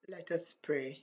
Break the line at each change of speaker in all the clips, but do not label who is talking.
Let us pray.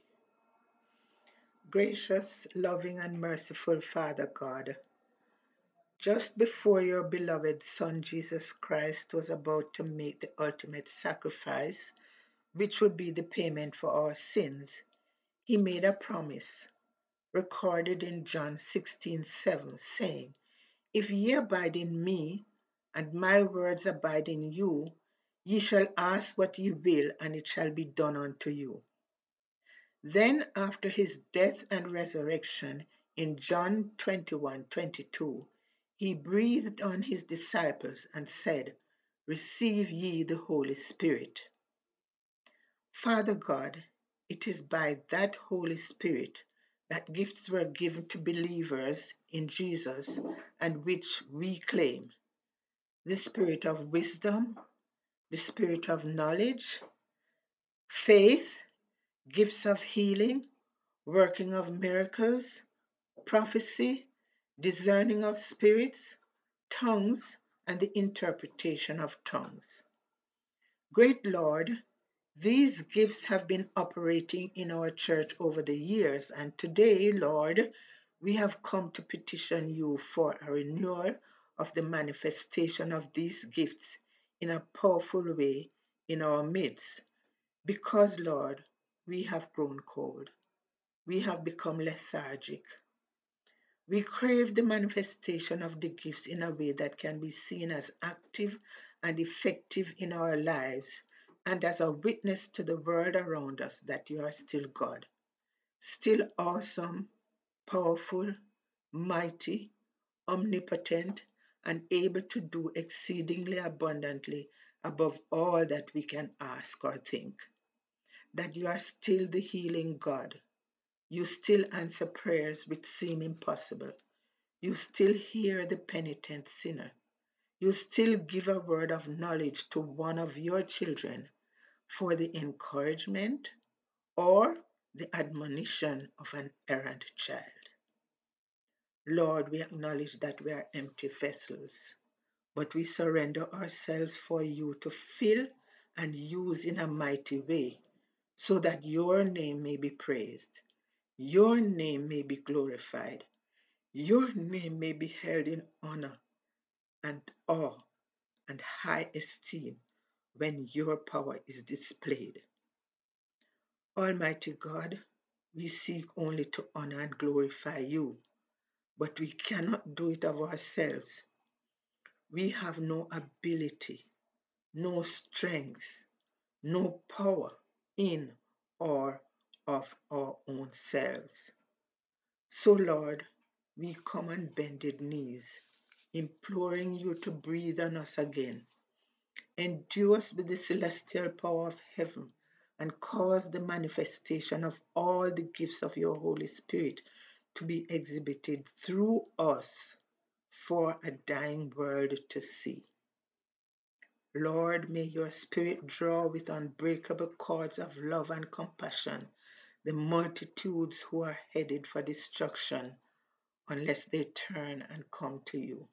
Gracious, loving, and merciful Father God, just before your beloved Son Jesus Christ was about to make the ultimate sacrifice, which would be the payment for our sins, he made a promise, recorded in John 16:7, saying, If ye abide in me, and my words abide in you, ye shall ask what ye will, and it shall be done unto you. Then, after his death and resurrection in John 21:22, he breathed on his disciples and said, Receive ye the Holy Spirit. Father God, it is by that Holy Spirit that gifts were given to believers in Jesus and which we claim the spirit of wisdom, the spirit of knowledge, faith, gifts of healing, working of miracles, prophecy, discerning of spirits, tongues, and the interpretation of tongues. Great Lord, these gifts have been operating in our church over the years, and today, Lord, we have come to petition you for a renewal of the manifestation of these gifts in a powerful way in our midst, because, Lord, we have grown cold. We have become lethargic. We crave the manifestation of the gifts in a way that can be seen as active and effective in our lives and as a witness to the world around us that you are still God, still awesome, powerful, mighty, omnipotent, and able to do exceedingly abundantly above all that we can ask or think. That you are still the healing God. You still answer prayers which seem impossible. You still hear the penitent sinner. You still give a word of knowledge to one of your children for the encouragement or the admonition of an errant child. Lord, we acknowledge that we are empty vessels, but we surrender ourselves for you to fill and use in a mighty way so that your name may be praised, your name may be glorified, your name may be held in honor and awe and high esteem when your power is displayed. Almighty God, we seek only to honor and glorify you, but we cannot do it of ourselves. We have no ability, no strength, no power in or of our own selves. So, Lord, we come on bended knees, imploring you to breathe on us again. Endue us with the celestial power of heaven and cause the manifestation of all the gifts of your Holy Spirit to be exhibited through us for a dying world to see. Lord, may your Spirit draw with unbreakable cords of love and compassion the multitudes who are headed for destruction unless they turn and come to you.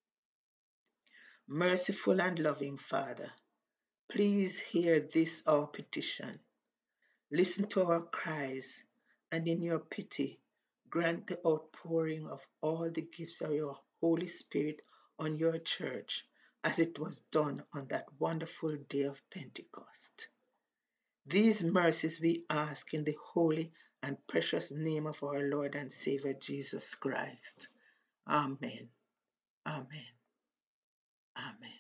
Merciful and loving Father, please hear this our petition. Listen to our cries, and in your pity, grant the outpouring of all the gifts of your Holy Spirit on your church, as it was done on that wonderful day of Pentecost. These mercies we ask in the holy and precious name of our Lord and Savior Jesus Christ. Amen. Amen. Amen.